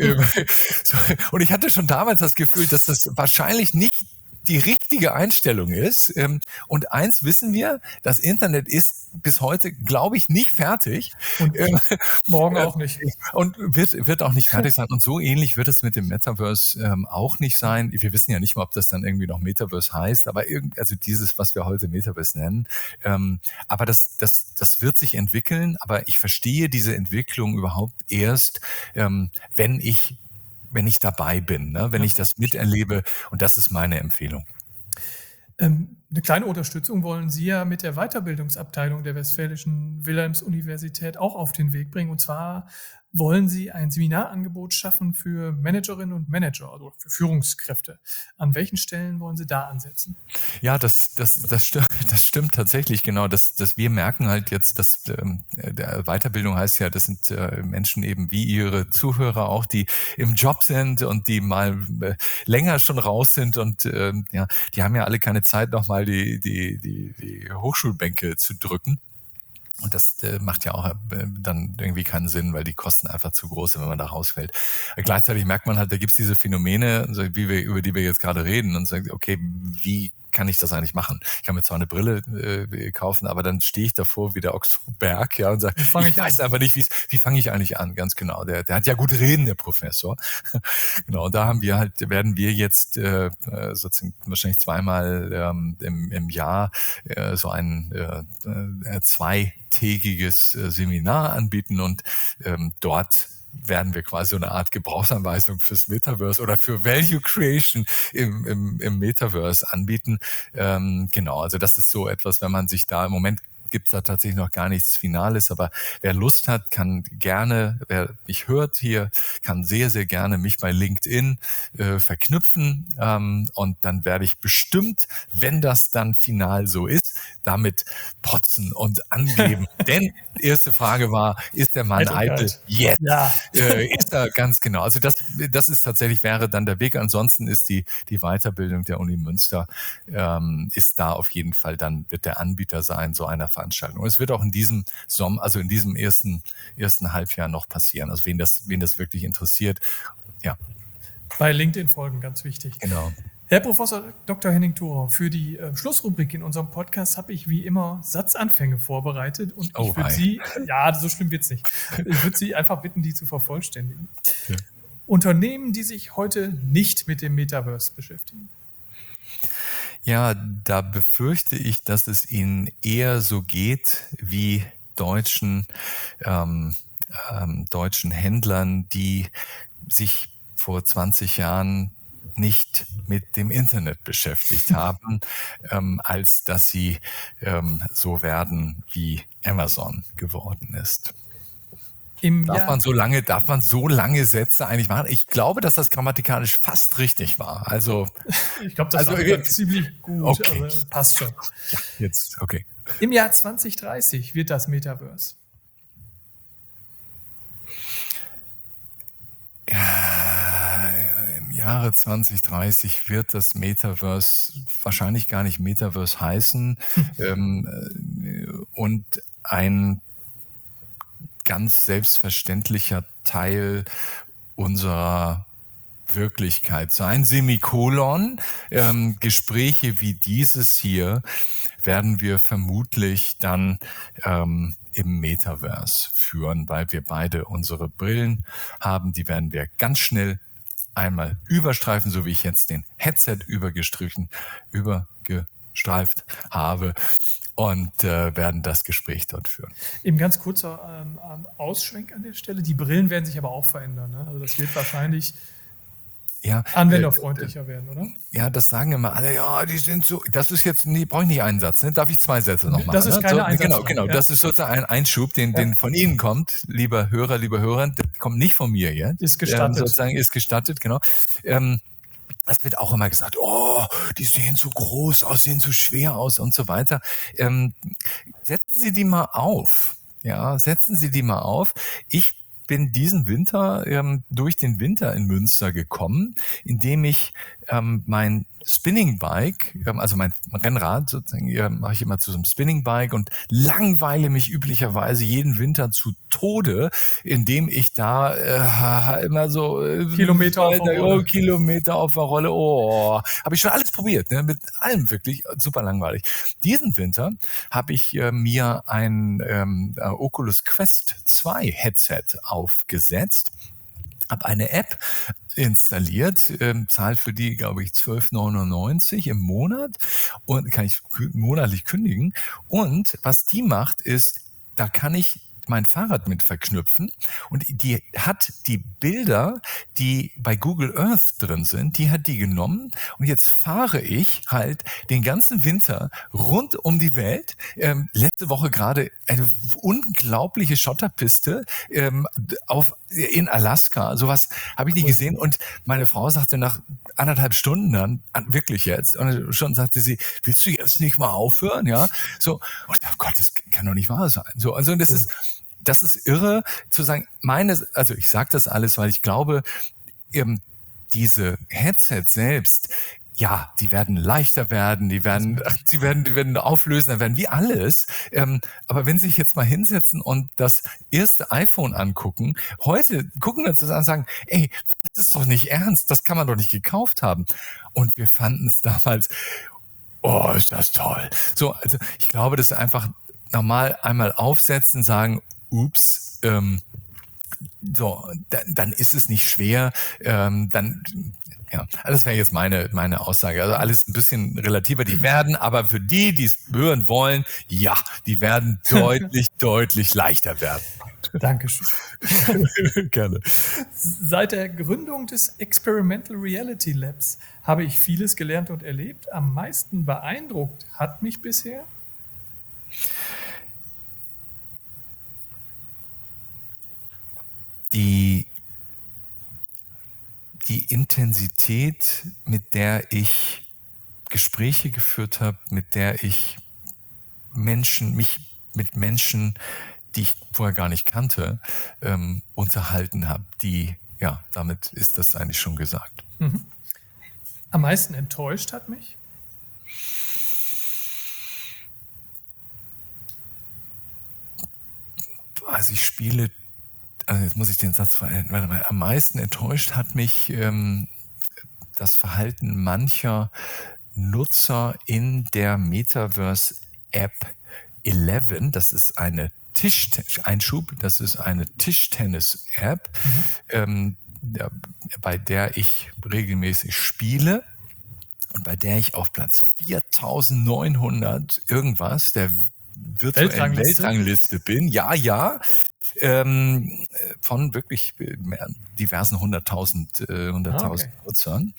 Speaker 2: Und ich hatte schon damals das Gefühl, dass das wahrscheinlich nicht die richtige Einstellung ist. Und eins wissen wir, das Internet ist bis heute, glaube ich, nicht fertig.
Speaker 1: Und morgen auch nicht.
Speaker 2: Und wird auch nicht fertig sein. Und so ähnlich wird es mit dem Metaverse auch nicht sein. Wir wissen ja nicht mal, ob das dann irgendwie noch Metaverse heißt, aber also dieses, was wir heute Metaverse nennen. Aber das wird sich entwickeln. Aber ich verstehe diese Entwicklung überhaupt erst, wenn ich dabei bin, ne? Wenn ich das miterlebe. Und das ist meine Empfehlung.
Speaker 1: Eine kleine Unterstützung wollen Sie ja mit der Weiterbildungsabteilung der Westfälischen Wilhelms-Universität auch auf den Weg bringen. Und zwar wollen Sie ein Seminarangebot schaffen für Managerinnen und Manager, also für Führungskräfte. An welchen Stellen wollen Sie da ansetzen?
Speaker 2: Ja, das stimmt tatsächlich, genau. Dass wir merken halt jetzt, dass der Weiterbildung heißt ja, das sind Menschen eben wie Ihre Zuhörer auch, die im Job sind und die mal länger schon raus sind und die haben ja alle keine Zeit, nochmal die Hochschulbänke zu drücken. Und das macht ja auch dann irgendwie keinen Sinn, weil die Kosten einfach zu groß sind, wenn man da rausfällt. Gleichzeitig merkt man halt, da gibt's diese Phänomene, über die wir jetzt gerade reden und sagt, okay, wie kann ich das eigentlich machen? Ich kann mir zwar eine Brille kaufen, aber dann stehe ich davor wie der Ochs vom Berg, ja, und sage, ich weiß einfach nicht, wie fange ich eigentlich an? Ganz genau. Der hat ja gut reden, der Professor. Genau, und da werden wir jetzt sozusagen wahrscheinlich zweimal im Jahr so ein zweitägiges Seminar anbieten und dort werden wir quasi so eine Art Gebrauchsanweisung fürs Metaverse oder für Value Creation im Metaverse anbieten. Genau, also das ist so etwas, wenn man sich da im Moment gibt's da tatsächlich noch gar nichts Finales, aber wer Lust hat, kann gerne, wer mich hört hier, kann sehr, sehr gerne mich bei LinkedIn verknüpfen und dann werde ich bestimmt, wenn das dann final so ist, damit potzen und angeben. Denn die erste Frage war, ist der Mann eitel? Yes. Ja. Ist er ganz genau. Also das ist tatsächlich, wäre dann der Weg. Ansonsten ist die Weiterbildung der Uni Münster ist da auf jeden Fall, dann wird der Anbieter sein, so einer Veranstaltung. Und es wird auch in diesem Sommer, also in diesem ersten Halbjahr noch passieren. Also wen das wirklich interessiert, ja.
Speaker 1: Bei LinkedIn folgen, ganz wichtig.
Speaker 2: Genau.
Speaker 1: Herr Professor Dr. Henning Thurau, für die Schlussrubrik in unserem Podcast habe ich wie immer Satzanfänge vorbereitet und ich würde Sie, so schlimm wird's nicht, ich würde Sie einfach bitten, die zu vervollständigen. Ja. Unternehmen, die sich heute nicht mit dem Metaverse beschäftigen.
Speaker 2: Ja, da befürchte ich, dass es ihnen eher so geht wie deutschen Händlern, die sich vor 20 Jahren nicht mit dem Internet beschäftigt haben, als dass sie so werden, wie Amazon geworden ist. Darf man so lange Sätze eigentlich machen? Ich glaube, dass das grammatikalisch fast richtig war. Also
Speaker 1: ich glaube, das war ziemlich gut.
Speaker 2: Okay.
Speaker 1: Also passt schon.
Speaker 2: Ja, jetzt, okay.
Speaker 1: Im Jahr 2030 wird das Metaverse.
Speaker 2: Ja, im Jahre 2030 wird das Metaverse wahrscheinlich gar nicht Metaverse heißen und ein ganz selbstverständlicher Teil unserer Wirklichkeit sein. Semikolon. Gespräche wie dieses hier werden wir vermutlich dann im Metaverse führen, weil wir beide unsere Brillen haben. Die werden wir ganz schnell einmal überstreifen, so wie ich jetzt den Headset übergestrichen gestreift habe und werden das Gespräch dort führen.
Speaker 1: Eben ganz kurzer Ausschwenk an der Stelle. Die Brillen werden sich aber auch verändern. Ne? Also das wird wahrscheinlich anwenderfreundlicher werden, oder?
Speaker 2: Ja, das sagen immer alle, ja, die sind so, das ist jetzt, nee, brauche ich nicht einen Satz, ne? Darf ich 2 Sätze noch machen?
Speaker 1: Das ist keine Einsatz.
Speaker 2: Genau, ja. Das ist sozusagen ein Einschub, den von Ihnen kommt, lieber Hörer, lieber Hörer, der kommt nicht von mir jetzt.
Speaker 1: Ist gestattet.
Speaker 2: Sozusagen ist gestattet, genau. Es wird auch immer gesagt, oh, die sehen so groß aus, sehen so schwer aus und so weiter. Setzen Sie die mal auf. Ja, setzen Sie die mal auf. Ich bin diesen Winter durch den Winter in Münster gekommen, indem ich mein Spinning-Bike, also mein Rennrad sozusagen, mache ich immer zu so einem Spinning-Bike und langweile mich üblicherweise jeden Winter zu Tode, indem ich da immer so
Speaker 1: Kilometer
Speaker 2: auf der Rolle, habe ich schon alles probiert, ne? Mit allem wirklich super langweilig. Diesen Winter habe ich mir ein Oculus Quest 2 Headset aufgesetzt, habe eine App installiert, zahle für die, glaube ich, 12,99 im Monat und kann ich monatlich kündigen. Und was die macht, ist, da kann ich mein Fahrrad mit verknüpfen und die hat die Bilder, die bei Google Earth drin sind, die hat die genommen und jetzt fahre ich halt den ganzen Winter rund um die Welt. Letzte Woche gerade eine unglaubliche Schotterpiste in Alaska. Sowas habe ich nicht gesehen und meine Frau sagte nach 1,5 Stunden dann, wirklich jetzt, und schon sagte sie, willst du jetzt nicht mal aufhören? Ja, so, und oh Gott, das kann doch nicht wahr sein. So, also das ist irre zu sagen, also ich sage das alles, weil ich glaube, diese Headsets selbst, ja, die werden leichter werden, die werden auflösender werden, wie alles. Aber wenn Sie sich jetzt mal hinsetzen und das erste iPhone angucken, heute gucken wir uns das an und sagen, ey, das ist doch nicht ernst, das kann man doch nicht gekauft haben. Und wir fanden es damals, oh, ist das toll. So, also ich glaube, das ist einfach normal einmal aufsetzen, sagen, ups, so, dann ist es nicht schwer, dann, ja, das wäre jetzt meine Aussage. Also alles ein bisschen relativer. Die werden, aber für die es hören wollen, ja, die werden deutlich leichter werden.
Speaker 1: Dankeschön.
Speaker 2: Gerne.
Speaker 1: Seit der Gründung des Experimental Reality Labs habe ich vieles gelernt und erlebt. Am meisten beeindruckt hat mich bisher
Speaker 2: die Intensität, mit der ich Gespräche geführt habe, mit der ich mich mit Menschen, die ich vorher gar nicht kannte, unterhalten habe, damit ist das eigentlich schon gesagt.
Speaker 1: Mhm. Am meisten enttäuscht hat mich?
Speaker 2: Also ich spiele, jetzt muss ich den Satz verändern, warte mal, am meisten enttäuscht hat mich das Verhalten mancher Nutzer in der Metaverse-App 11. Das ist eine das ist eine Tischtennis-App, bei der ich regelmäßig spiele und bei der ich auf Platz 4.900 irgendwas der virtuellen Weltrangliste bin. Ja. Von wirklich diversen 100.000 Nutzern.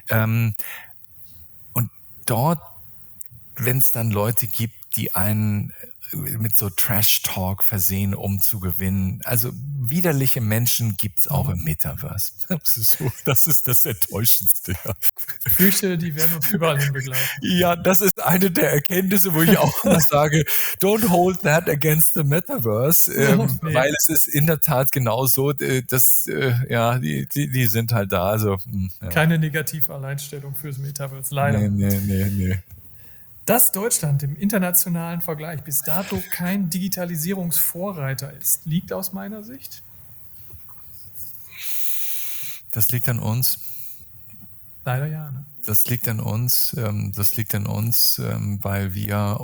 Speaker 2: Und dort, wenn es dann Leute gibt, die einen mit so Trash-Talk versehen, um zu gewinnen. Also widerliche Menschen gibt's auch im Metaverse. Das ist das Enttäuschendste. Ja.
Speaker 1: Ich fürchte, die werden uns überall hin begleiten.
Speaker 2: Ja, das ist eine der Erkenntnisse, wo ich auch immer sage, don't hold that against the Metaverse, weil es ist in der Tat genau so, dass die sind halt da. Also
Speaker 1: keine Negativ-Alleinstellung fürs Metaverse, leider.
Speaker 2: Nee.
Speaker 1: Dass Deutschland im internationalen Vergleich bis dato kein Digitalisierungsvorreiter ist, liegt aus meiner Sicht?
Speaker 2: Das liegt an uns.
Speaker 1: Leider ja. Ne?
Speaker 2: Das liegt an uns, weil wir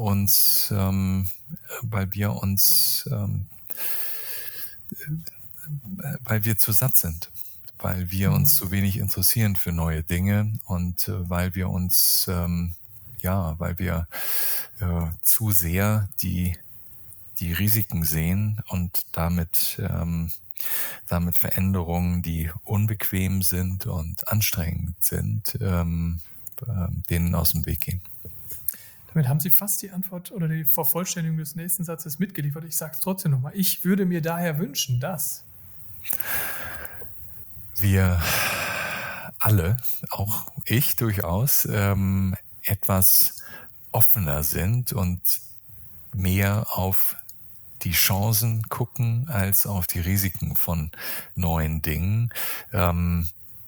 Speaker 2: zu satt sind, weil wir uns zu wenig interessieren für neue Dinge und weil wir uns weil wir zu sehr die Risiken sehen und damit Veränderungen, die unbequem sind und anstrengend sind, denen aus dem Weg gehen.
Speaker 1: Damit haben Sie fast die Antwort oder die Vervollständigung des nächsten Satzes mitgeliefert. Ich sage es trotzdem nochmal. Ich würde mir daher wünschen, dass
Speaker 2: wir alle, auch ich durchaus, etwas offener sind und mehr auf die Chancen gucken als auf die Risiken von neuen Dingen. Wir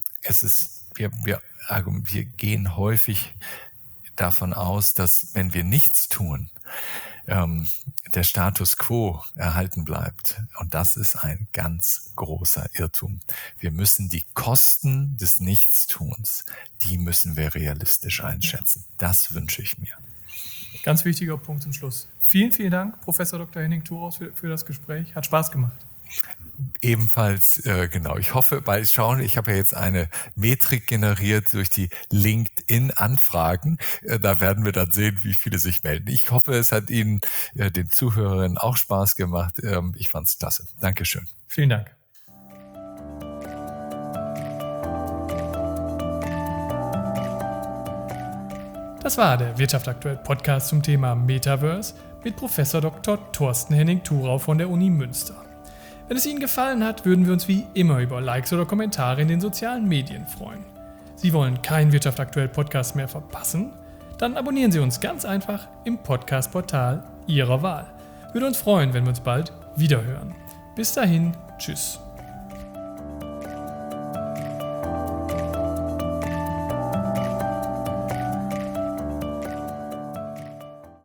Speaker 2: gehen häufig davon aus, dass wenn wir nichts tun, der Status quo erhalten bleibt. Und das ist ein ganz großer Irrtum. Wir müssen die Kosten des Nichtstuns, die müssen wir realistisch einschätzen. Das wünsche ich mir.
Speaker 1: Ganz wichtiger Punkt zum Schluss. Vielen, vielen Dank, Professor Dr. Henning Thuraus, für das Gespräch. Hat Spaß gemacht.
Speaker 2: Ebenfalls, genau. Ich hoffe, ich habe ja jetzt eine Metrik generiert durch die LinkedIn-Anfragen. Da werden wir dann sehen, wie viele sich melden. Ich hoffe, es hat Ihnen, den Zuhörerinnen, auch Spaß gemacht. Ich fand es klasse. Dankeschön.
Speaker 1: Vielen Dank. Das war der Wirtschaft aktuell Podcast zum Thema Metaverse mit Professor Dr. Thorsten Henning Thurau von der Uni Münster. Wenn es Ihnen gefallen hat, würden wir uns wie immer über Likes oder Kommentare in den sozialen Medien freuen. Sie wollen keinen Wirtschaft aktuell Podcast mehr verpassen? Dann abonnieren Sie uns ganz einfach im Podcast-Portal Ihrer Wahl. Würde uns freuen, wenn wir uns bald wiederhören. Bis dahin, tschüss.